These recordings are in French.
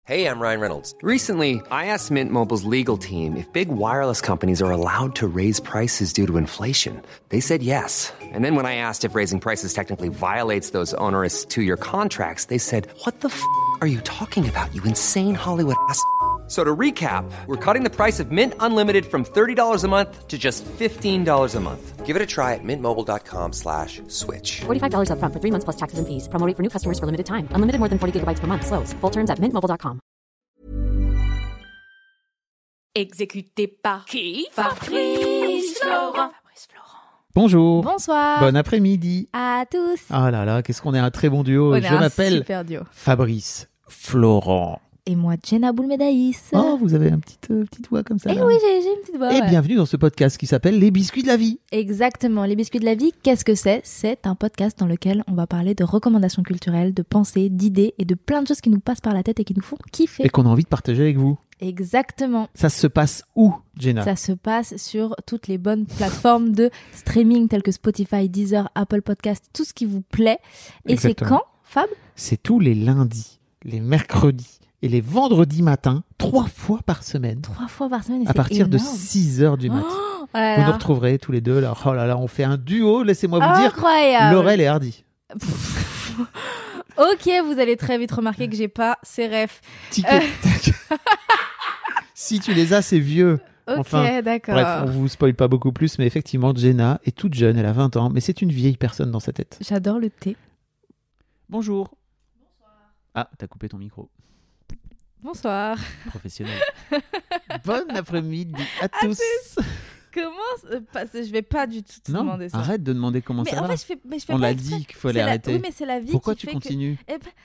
Hey, I'm Ryan Reynolds. Recently, I asked Mint Mobile's legal team if big wireless companies are allowed to raise prices due to inflation. They said yes. And then when I asked if raising prices technically violates those onerous two-year contracts, they said, "What the f*** are you talking about, you insane Hollywood ass?" So to recap, we're cutting the price of Mint Unlimited from $30 a month to just $15 a month. Give it a try at mintmobile.com/switch. $45 up front for 3 months plus taxes and fees. Promo rate for new customers for limited time. Unlimited more than 40 gigabytes per month. Slows full terms at mintmobile.com. Exécuté par qui? Fabrice Florent. Bonjour. Bonsoir. Bon après-midi. À tous. Ah là là, qu'est-ce qu'on est un très bon duo. On est Je un m'appelle super duo. Fabrice Florent. Et moi, Jenna Boulmedaïs. Oh, vous avez une petite voix comme ça. Eh là. oui, j'ai une petite voix. Et ouais. bienvenue dans ce podcast qui s'appelle Les Biscuits de la Vie. Exactement. Les Biscuits de la Vie, qu'est-ce que c'est? C'est un podcast dans lequel on va parler de recommandations culturelles, de pensées, d'idées et de plein de choses qui nous passent par la tête et qui nous font kiffer. Et qu'on a envie de partager avec vous. Exactement. Ça se passe où, Jenna? Ça se passe sur toutes les bonnes plateformes de streaming telles que Spotify, Deezer, Apple Podcast, tout ce qui vous plaît. Et Exactement. c'est quand, Fab? C'est tous les lundis, les mercredis et les vendredis matins, 3 fois par semaine. 3 fois par semaine. Et À partir de énorme. 6h du mat. Oh là Vous là. nous retrouverez tous les deux. Là. Oh là là, on fait un duo, laissez-moi vous dire. Incroyable. Laurel et Hardy. Ok, vous allez très vite remarquer que j'ai pas ces refs. Tic et tac. Si tu les as, c'est vieux. Ok, Enfin, d'accord. Bref, on vous spoil pas beaucoup plus, mais effectivement, Jenna est toute jeune, elle a 20 ans, mais c'est une vieille personne dans sa tête. J'adore le thé. Bonjour. Bonsoir. Ah, t'as coupé ton micro. Bonsoir. Professionnel. Bon après-midi à tous. Comment je vais pas du tout te Non, demander ça. arrête de demander comment Mais ça en va. fait, je fais On pas l'a exprès. dit qu'il fallait C'est arrêter. Oui, mais c'est la vie Pourquoi qui tu fait continues que... Eh ben...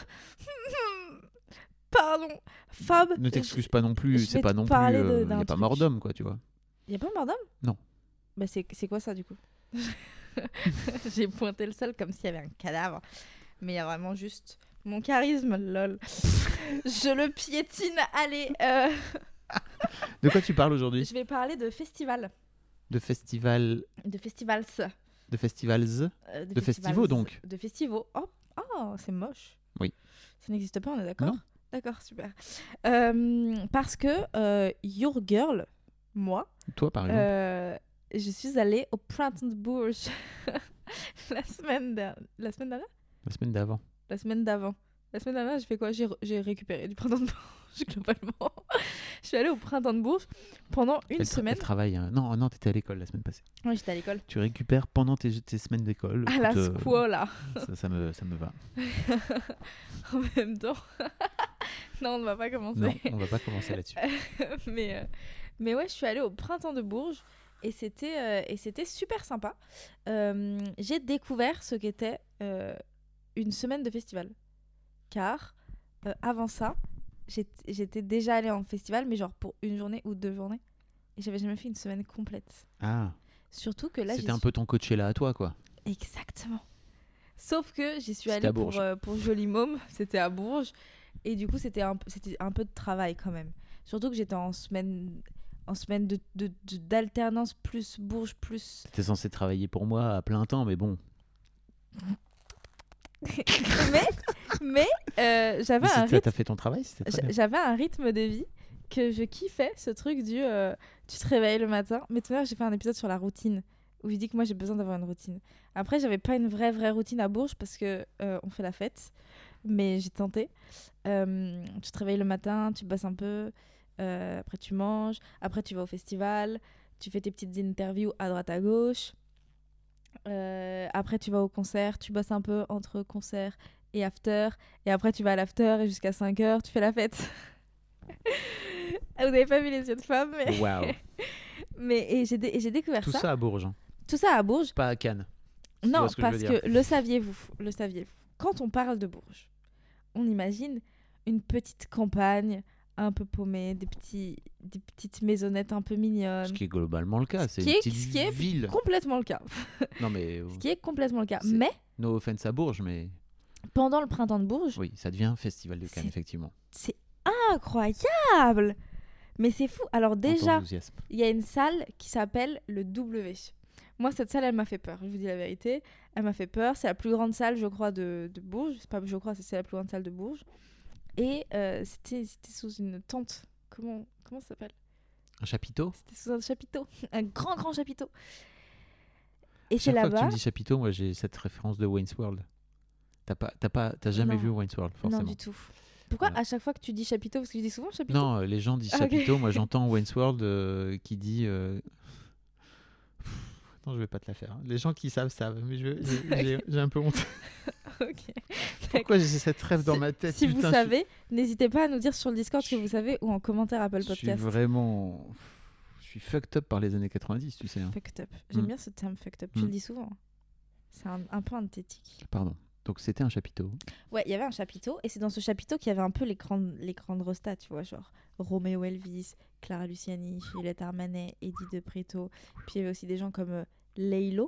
Pardon. Fab. Ne t'excuse pas non plus, je c'est vais pas te non plus. parler Il d'un n'y a pas truc. mort d'homme, quoi, tu vois. Y a pas mort d'homme? Non. Bah c'est quoi ça du coup? J'ai pointé le sol comme s'il y avait un cadavre. Mais il y a vraiment juste mon charisme, lol. Je le piétine. Allez, De quoi tu parles aujourd'hui? je vais parler de festival. De festival. De festivals. De festivals. De festivals, donc. De festivals. Oh, c'est moche. Oui. Ça n'existe pas, on est d'accord? Non. D'accord, super. Parce que Your Girl, moi, Toi, par exemple. je suis allée au Printemps de Bourges la semaine dernière. La semaine d'avant. La semaine d'avant. La semaine dernière, j'ai fait quoi? J'ai récupéré du Printemps de Bourges, globalement. Je suis allée au Printemps de Bourges pendant une semaine. Elle travaille. Non, t'étais à l'école la semaine passée. Oui, j'étais à l'école. Tu récupères pendant tes semaines d'école. À la Écoute, scuola. ça me va. En même temps. Non, on ne va pas commencer. Non, on va pas commencer là-dessus. mais ouais, je suis allée au Printemps de Bourges et c'était super sympa. J'ai découvert ce qu'était une semaine de festival. Car avant ça, j'étais déjà allée en festival, mais genre pour 1 journée ou 2 journées. Et j'avais jamais fait une semaine complète. Ah, Surtout que là, c'était un peu ton Coachella à toi, quoi. Exactement. Sauf que j'y suis C'était allée à Bourges. pour Joli Môme, c'était à Bourges. Et du coup, c'était un peu de travail quand même. Surtout que j'étais en semaine d'alternance plus Bourges plus... T'étais censé travailler pour moi à plein temps, mais bon. mais j'avais T'as fait ton travail, c'était très bien. j'avais un rythme de vie que je kiffais, ce truc du tu te réveilles le matin. Mais tout à l'heure, j'ai fait un épisode sur la routine où je dis que moi j'ai besoin d'avoir une routine. Après, j'avais pas une vraie routine à Bourges parce que on fait la fête, mais j'ai tenté. Tu te réveilles le matin, tu bosses un peu, après tu manges, après tu vas au festival, tu fais tes petites interviews à droite à gauche. Après tu vas au concert, tu bosses un peu entre concert et after, et après tu vas à l'after et jusqu'à 5h tu fais la fête. Vous n'avez pas vu les yeux de femme, mais... Waouh. Et j'ai découvert Tout ça. ça à Bourges, hein. Tout ça à Bourges. Pas à Cannes. Tu Non, vois ce que je parce veux dire. que le saviez-vous, quand on parle de Bourges, on imagine une petite campagne un peu paumée, des petites maisonnettes un peu mignonnes. Ce qui est globalement le cas, c'est Ce qui une est- petite ce qui est ville. Complètement le cas. Non mais Ce qui est complètement le cas. C'est- Mais no offense à Bourges, mais pendant le printemps de Bourges, oui, ça devient festival de Cannes C'est- effectivement. c'est incroyable. Mais c'est fou. Alors Dans ton déjà, enthousiasme. il y a une salle qui s'appelle le W. Moi, cette salle, elle m'a fait peur. Je vous dis la vérité. Elle m'a fait peur. C'est la plus grande salle, je crois, de Bourges. C'est pas, je crois, c'est la plus grande salle de Bourges. Et c'était sous une tente. Comment ça s'appelle ? Un chapiteau. C'était sous un chapiteau. Un grand chapiteau. Et c'est Chaque fois que tu là-bas. me dis chapiteau, moi j'ai cette référence de Wayne's World. T'as jamais Non. vu Wayne's World, forcément. Non, du tout. Pourquoi Voilà. à chaque fois que tu dis chapiteau, parce que je dis souvent chapiteau. Non, les gens disent Ah, ok. chapiteau. Moi j'entends Wayne's World qui dit. Non, je vais pas te la faire. Les gens qui savent, mais j'ai un peu honte. Ok. Pourquoi j'ai cette rêve dans ma tête? Si Putain, vous savez, n'hésitez pas à nous dire sur le Discord ce que vous savez ou en commentaire Apple je suis Podcast. vraiment. Je suis fucked up par les années 90, tu sais. Hein. Fucked up. J'aime Mm. bien ce terme fucked up. Tu Mm. le dis souvent. C'est un peu anthétique. Pardon. Donc c'était un chapiteau. Ouais, il y avait un chapiteau et c'est dans ce chapiteau qu'il y avait un peu les grandes rostas, tu vois, genre Roméo Elvis, Clara Luciani, Juliette Armanet, Eddie De Pretto. Puis il y avait aussi des gens comme Laylo,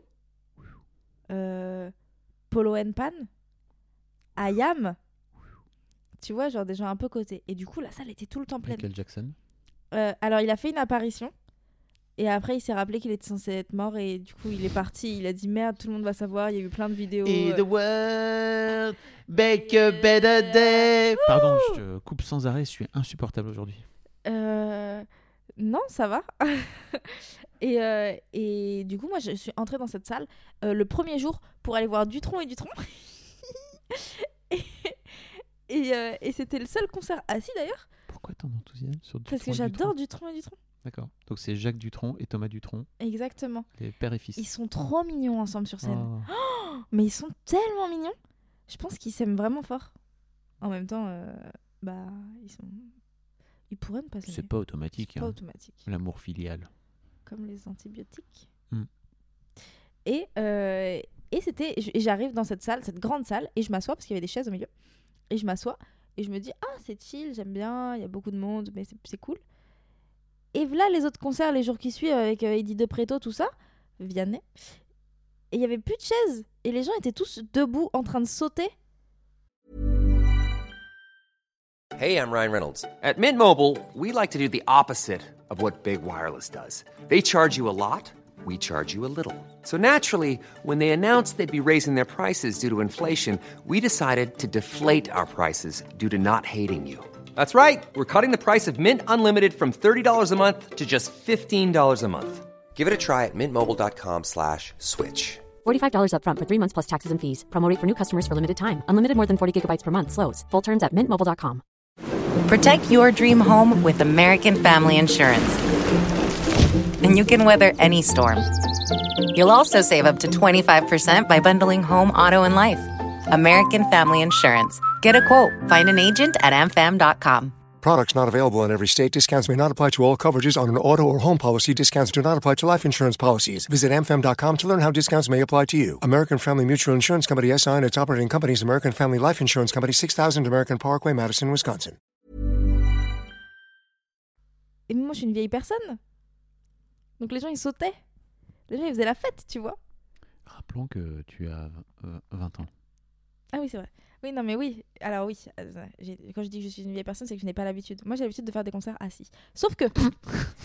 Polo Pan, Ayam. Tu vois, genre des gens un peu cotés. Et du coup, la salle était tout le temps pleine. Michael Jackson. Alors, il a fait une apparition. Et après, il s'est rappelé qu'il était censé être mort. Et du coup, il est parti. Il a dit merde, tout le monde va savoir. Il y a eu plein de vidéos. world make a better day. Pardon, je te coupe sans arrêt. Je suis insupportable aujourd'hui. Non, ça va. et du coup, moi, je suis entrée dans cette salle le premier jour pour aller voir Dutronc et Dutronc. et c'était le seul concert assis d'ailleurs. Pourquoi tant d'enthousiasme sur Dutronc Parce que et j'adore Dutronc Dutronc et Dutronc. D'accord. Donc c'est Jacques Dutronc et Thomas Dutronc, Exactement. les père et fils. Ils sont trop mignons ensemble sur scène. Oh. Mais ils sont tellement mignons. Je pense qu'ils s'aiment vraiment fort. En même temps, ils pourraient ne pas s'aimer. C'est pas automatique. C'est pas Hein. automatique. L'amour filial. Comme les antibiotiques. Mm. Et j'arrive dans cette salle, cette grande salle, et je m'assois parce qu'il y avait des chaises au milieu. Et je m'assois et je me dis c'est chill, j'aime bien, il y a beaucoup de monde, mais c'est cool. Et voilà les autres concerts les jours qui suivent avec Eddie De Pretto, tout ça, Vianney. Et il y avait plus de chaises et les gens étaient tous debout en train de sauter. Hey, I'm Ryan Reynolds. At Mint Mobile, we like to do the opposite of what Big Wireless does. They charge you a lot, we charge you a little. So naturally, when they announced they'd be raising their prices due to inflation, we decided to deflate our prices due to not hating you. That's right. We're cutting the price of Mint Unlimited from $30 a month to just $15 a month. Give it a try at mintmobile.com/switch. $45 up front for 3 months plus taxes and fees. Promo rate for new customers for limited time. Unlimited more than 40 gigabytes per month. Slows full terms at mintmobile.com. Protect your dream home with American Family Insurance. And you can weather any storm. You'll also save up to 25% by bundling home, auto, and life. American Family Insurance. Get a quote. Find an agent at amfam.com. Products not available in every state. Discounts may not apply to all coverages on an auto or home policy. Discounts do not apply to life insurance policies. Visit amfam.com to learn how discounts may apply to you. American Family Mutual Insurance Company SI and its operating companies, American Family Life Insurance Company, 6000 American Parkway, Madison, Wisconsin. Et moi, je suis une vieille personne. Donc les gens, ils sautaient. Les gens, ils faisaient la fête, tu vois. Rappelons que tu as 20 ans. Ah oui, c'est vrai. Oui, non, mais oui. Alors oui, quand je dis que je suis une vieille personne, c'est que je n'ai pas l'habitude. Moi, j'ai l'habitude de faire des concerts assis. Sauf que... Mais te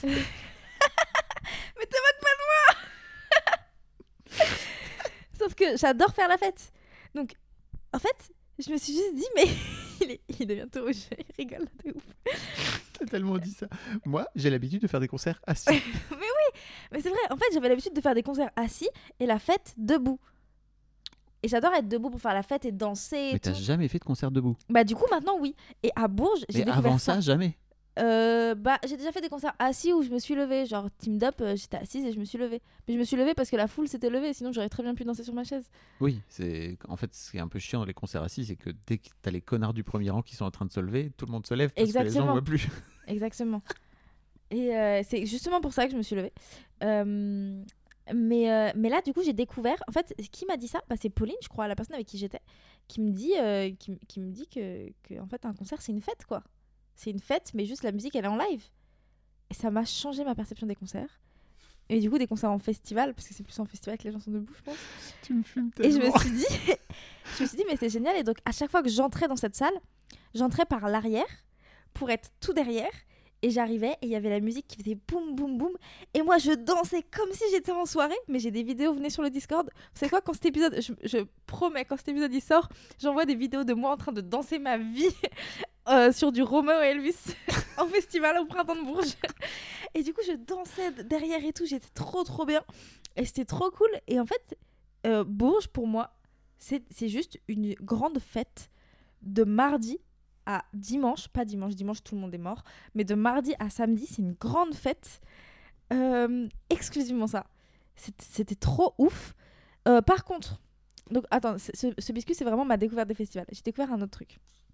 moques pas de moi. Sauf que j'adore faire la fête. Donc, en fait, je me suis juste dit, mais... il devient tout rouge. Il rigole de ouf. T'as tellement dit ça. Moi, j'ai l'habitude de faire des concerts assis. Mais c'est vrai, en fait, j'avais l'habitude de faire des concerts assis et la fête debout. Et j'adore être debout pour faire la fête et danser et Mais tout. t'as jamais fait de concert debout. Bah du coup, maintenant, oui. Et à Bourges, j'ai Mais découvert avant ça. ça, jamais. J'ai déjà fait des concerts assis où je me suis levée. Genre, Team Up, j'étais assise et je me suis levée. Mais je me suis levée parce que la foule s'était levée. Sinon, j'aurais très bien pu danser sur ma chaise. Oui, en fait, ce qui est un peu chiant dans les concerts assis, c'est que dès que t'as les connards du premier rang qui sont en train de se lever, tout le monde se lève parce que les gens Exactement. voient plus. Exactement. Et c'est justement pour ça que je me suis levée. Mais là, du coup, j'ai découvert... En fait, qui m'a dit ça c'est Pauline, je crois, la personne avec qui j'étais, qui me dit, qui me dit que en fait, un concert, c'est une fête, quoi. C'est une fête, mais juste la musique, elle est en live. Et ça m'a changé ma perception des concerts. Et du coup, des concerts en festival, parce que c'est plus en festival que les gens sont debout, je pense. Tu me fumes Et tellement. je me suis dit, mais c'est génial. Et donc, à chaque fois que j'entrais dans cette salle, j'entrais par l'arrière pour être tout derrière. Et j'arrivais et il y avait la musique qui faisait boum boum boum. Et moi, je dansais comme si j'étais en soirée. Mais j'ai des vidéos, venez sur le Discord. Vous savez quoi, quand cet épisode, je promets, quand cet épisode il sort, j'envoie des vidéos de moi en train de danser ma vie sur du Romeo et Elvis en festival au printemps de Bourges. Et du coup, je dansais derrière et tout. J'étais trop bien. Et c'était trop cool. Et en fait, Bourges, pour moi, c'est juste une grande fête de mardi à dimanche. Pas dimanche, tout le monde est mort. Mais de mardi à samedi, c'est une grande fête. Exclusivement ça. C'était trop ouf. Par contre, donc attends, ce biscuit, c'est vraiment ma découverte des festivals. J'ai découvert un autre truc.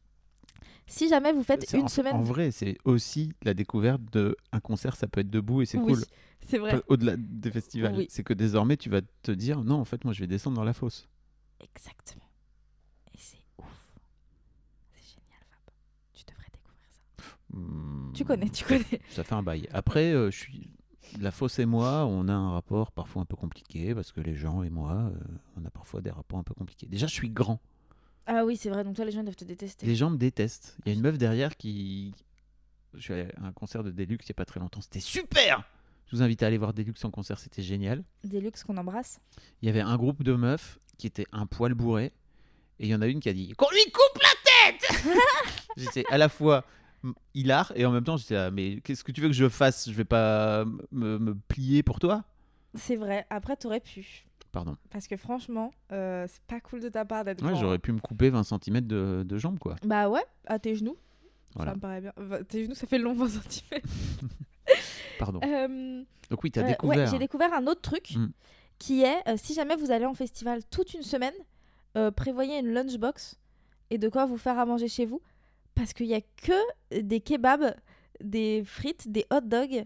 Si jamais vous faites une semaine... En vrai, c'est aussi la découverte d'un concert, ça peut être debout et c'est Oui, cool. c'est vrai. Au-delà des festivals. Oui. C'est que désormais, tu vas te dire, non, en fait, moi, je vais descendre dans la fosse. Exactement. Et c'est ouf. C'est génial, Fab. Tu devrais découvrir ça. Tu connais. Ça fait un bail. Après, la fosse et moi, on a un rapport parfois un peu compliqué parce que les gens et moi, on a parfois des rapports un peu compliqués. Déjà, je suis grand. Ah oui, c'est vrai. Donc toi, les gens doivent te détester. Les gens me détestent. Il y a une meuf derrière qui... Je suis allé à un concert de Deluxe il n'y a pas très longtemps. C'était super! Je vous invite à aller voir Deluxe en concert, c'était génial. Deluxe qu'on embrasse. Il y avait un groupe de meufs qui étaient un poil bourré. Et il y en a une qui a dit « Qu'on lui coupe la tête !» J'étais à la fois hilar et en même temps, j'étais là, mais qu'est-ce que tu veux que je fasse? Je vais pas me plier pour toi? C'est vrai. Après, t'aurais pu. Pardon. Parce que franchement, c'est pas cool de ta part d'être Ouais, grand. j'aurais pu me couper 20 cm de jambes, quoi. Bah ouais, à tes genoux. Voilà. Ça me paraît bien. Tes genoux, ça fait long 20 cm. Pardon. Donc oui, t'as découvert. Ouais, j'ai découvert un autre truc qui est, si jamais vous allez en festival toute une semaine, prévoyez une lunchbox et de quoi vous faire à manger chez vous. Parce qu'il y a que des kebabs, des frites, des hot dogs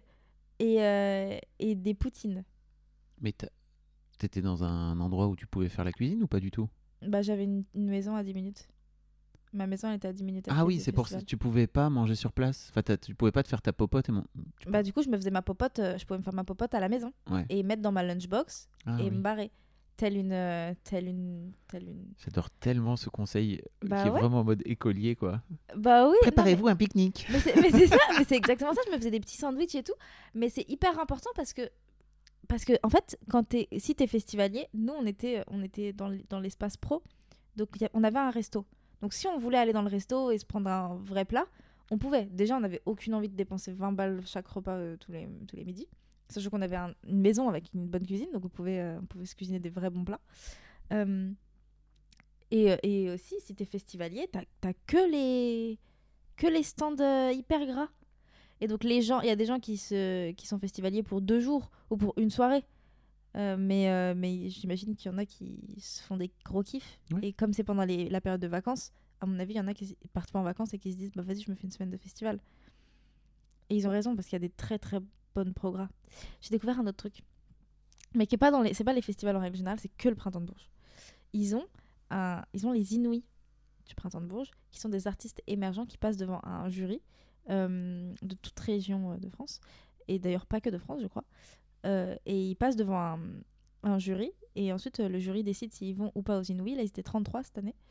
et des poutines. Mais t'étais dans un endroit où tu pouvais faire la cuisine ou pas du tout? Bah, j'avais une maison à 10 minutes. Ma maison, elle était à 10 minutes. Ah oui, c'est pour ça que tu pouvais pas manger sur place. Enfin, tu pouvais pas te faire ta popote et Bah, du coup, je me faisais ma popote. Je pouvais me faire ma popote à la maison et mettre dans ma lunchbox et me barrer. Telle une. J'adore tellement ce conseil bah qui est ouais. vraiment en mode écolier, quoi. Bah oui. Préparez-vous un pique-nique. Mais c'est ça, mais c'est exactement ça. Je me faisais des petits sandwichs et tout. Mais c'est hyper important parce que en fait, si t'es festivalier, nous on était dans l'espace pro, donc on avait un resto. Donc si on voulait aller dans le resto et se prendre un vrai plat, on pouvait. Déjà, on n'avait aucune envie de dépenser 20 balles chaque repas tous les midis. Sachant qu'on avait une maison avec une bonne cuisine, donc on pouvait se cuisiner des vrais bons plats. Et aussi, si t'es festivalier, t'as que les stands hyper gras. Et donc il y a des gens qui sont festivaliers pour 2 jours ou pour une soirée. Mais j'imagine qu'il y en a qui se font des gros kiffs. Oui. Et comme c'est pendant la période de vacances, à mon avis, il y en a qui partent pas en vacances et qui se disent bah vas-y, je me fais une semaine de festival. Et ils ont raison parce qu'il y a des très très bonnes progrès. J'ai découvert un autre truc, mais qui est pas c'est pas les festivals en règle générale, c'est que le printemps de Bourges. Ils ont les Inouïs du printemps de Bourges, qui sont des artistes émergents qui passent devant un jury de toute région de France, et d'ailleurs pas que de France, je crois. Et ils passent devant un jury, et ensuite le jury décide s'ils vont ou pas aux Inouïs. Là, ils étaient 33 cette année.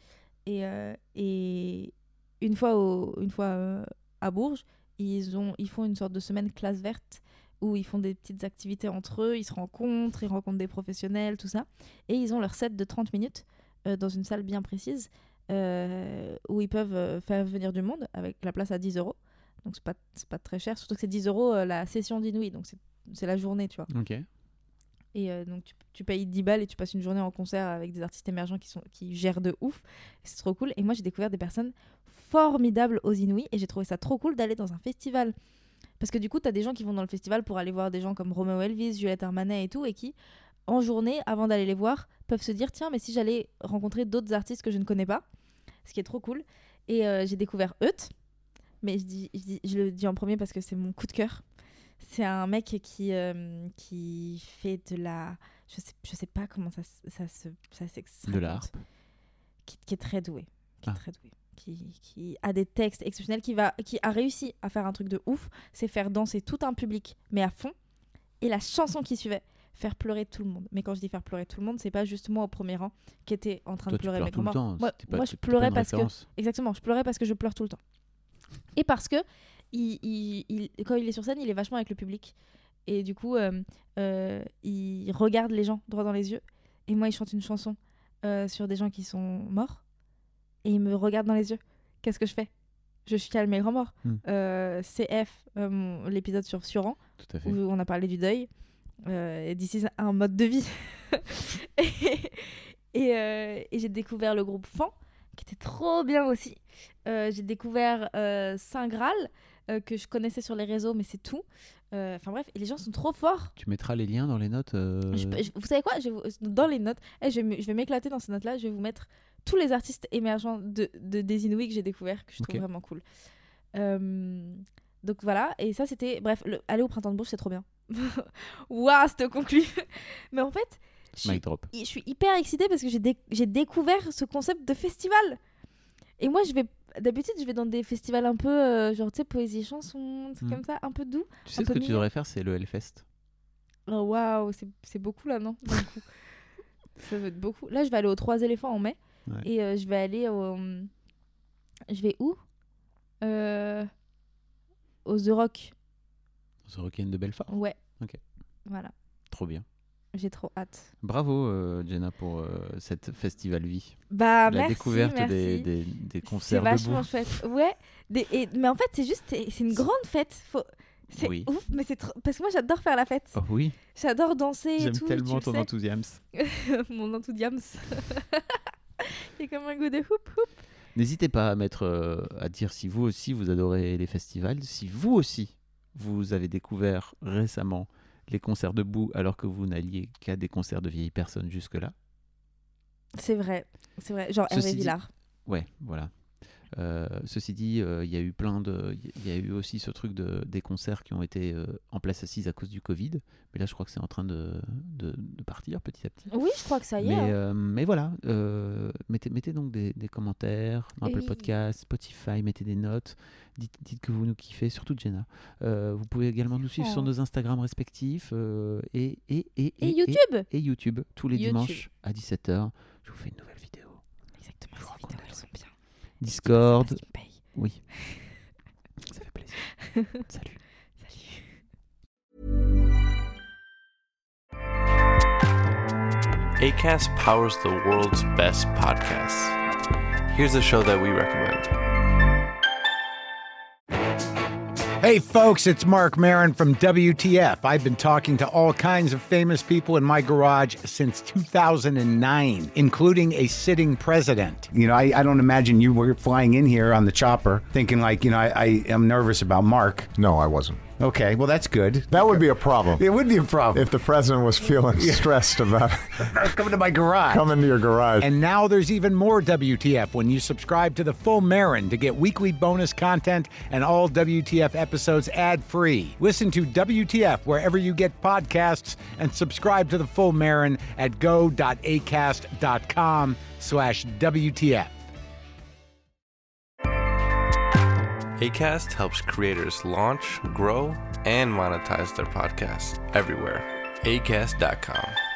Et une fois à Bourges, ils font une sorte de semaine classe verte où ils font des petites activités entre eux, ils se rencontrent, ils rencontrent des professionnels, tout ça. Et ils ont leur set de 30 minutes dans une salle bien précise où ils peuvent faire venir du monde avec la place à 10 €. Donc c'est pas très cher, surtout que c'est 10 € la session d'Inouïs, donc c'est la journée, tu vois. Ok. Et donc tu payes 10 balles et tu passes une journée en concert avec des artistes émergents qui gèrent de ouf. C'est trop cool. Et moi j'ai découvert des personnes formidables aux Inouïs et j'ai trouvé ça trop cool d'aller dans un festival. Parce que du coup t'as des gens qui vont dans le festival pour aller voir des gens comme Romeo Elvis, Juliette Armanet et tout, et qui en journée, avant d'aller les voir, peuvent se dire tiens, mais si j'allais rencontrer d'autres artistes que je ne connais pas, ce qui est trop cool. Et j'ai découvert Eut, mais je le dis en premier parce que c'est mon coup de cœur. C'est un mec qui fait de la... Je sais pas comment ça s'exprime. De l'art. Qui est très doué. Très doué. Qui a des textes exceptionnels, qui a réussi à faire un truc de ouf, c'est faire danser tout un public, mais à fond. Et la chanson qui suivait, faire pleurer tout le monde. Mais quand je dis faire pleurer tout le monde, c'est pas juste moi au premier rang qui était en train de pleurer. Toi, tu pleures tout le temps. Moi, je pleurais parce que... Exactement, je pleurais parce que je pleure tout le temps. Et parce que quand il est sur scène, il est vachement avec le public. Et du coup, il regarde les gens droit dans les yeux. Et moi, il chante une chanson sur des gens qui sont morts. Et il me regarde dans les yeux. Qu'est-ce que je fais ? Je chiale mes grands morts. CF, l'épisode sur Suran, où on a parlé du deuil. D'ici un mode de vie. et j'ai découvert le groupe Fan, qui était trop bien aussi. J'ai découvert Saint Graal, que je connaissais sur les réseaux, mais c'est tout. Enfin bref, et les gens sont trop forts. Tu mettras les liens dans les notes. Vous savez quoi, dans les notes, je vais m'éclater dans ces notes-là. Je vais vous mettre tous les artistes émergents des Inouïs que j'ai découverts, que je trouve vraiment cool. Donc voilà, et ça c'était... Bref, aller au Printemps de Bourges, c'est trop bien. Waouh, c'était conclu. Mais en fait, je suis hyper excitée parce que j'ai découvert ce concept de festival. Et moi, d'habitude, je vais dans des festivals un peu, genre, tu sais, poésie, chanson, comme ça, un peu doux. Tu sais ce que tu devrais faire, c'est le Hellfest. Oh waouh, c'est beaucoup là, non? Ça va être beaucoup. Là, je vais aller aux 3 éléphants en mai. Ouais. Et je vais aller au... Je vais où? Au The Rock. The Rock'n de Belfort? Ouais. Ok. Voilà. Trop bien. J'ai trop hâte. Bravo Jenna pour cette festival vie. Merci. La découverte des concerts debout. C'est vachement chouette. Ouais. Mais en fait, c'est une grande fête. C'est ouf, mais c'est trop... Parce que moi, j'adore faire la fête. Oh oui. J'adore danser et tout. J'aime tellement ton enthousiasme. Mon enthousiasme. C'est comme un goût de hoop hoop. N'hésitez pas à dire si vous aussi vous adorez les festivals, si vous aussi vous avez découvert récemment les concerts debout alors que vous n'alliez qu'à des concerts de vieilles personnes jusque-là. C'est vrai. Genre Hervé Villard. Ouais, voilà. Ceci dit, il y a eu aussi ce truc des concerts qui ont été en place assise à cause du Covid, mais là je crois que c'est en train de partir petit à petit. Oui, je crois que ça y est. Mais voilà, mettez donc des commentaires dans Apple Podcast, Spotify, mettez des notes, dites que vous nous kiffez, surtout Jenna. Vous pouvez également nous suivre sur nos Instagram respectifs et YouTube. Et YouTube tous les dimanches à 17h. Je vous fais une nouvelle vidéo. Exactement, ces vidéos elles sont bien. Discord. Oui. Ça fait plaisir. Salut. Acast powers the world's best podcasts. Here's a show that we recommend. Hey folks, it's Mark Maron from WTF. I've been talking to all kinds of famous people in my garage since 2009, including a sitting president. You know, I don't imagine you were flying in here on the chopper thinking like, you know, I am nervous about Mark. No, I wasn't. Okay, well, that's good. That would be a problem. It would be a problem. If the president was feeling stressed about coming to my garage. Coming to your garage. And now there's even more WTF when you subscribe to The Full Marin to get weekly bonus content and all WTF episodes ad-free. Listen to WTF wherever you get podcasts and subscribe to The Full Marin at go.acast.com/WTF. Acast helps creators launch, grow, and monetize their podcasts everywhere. Acast.com.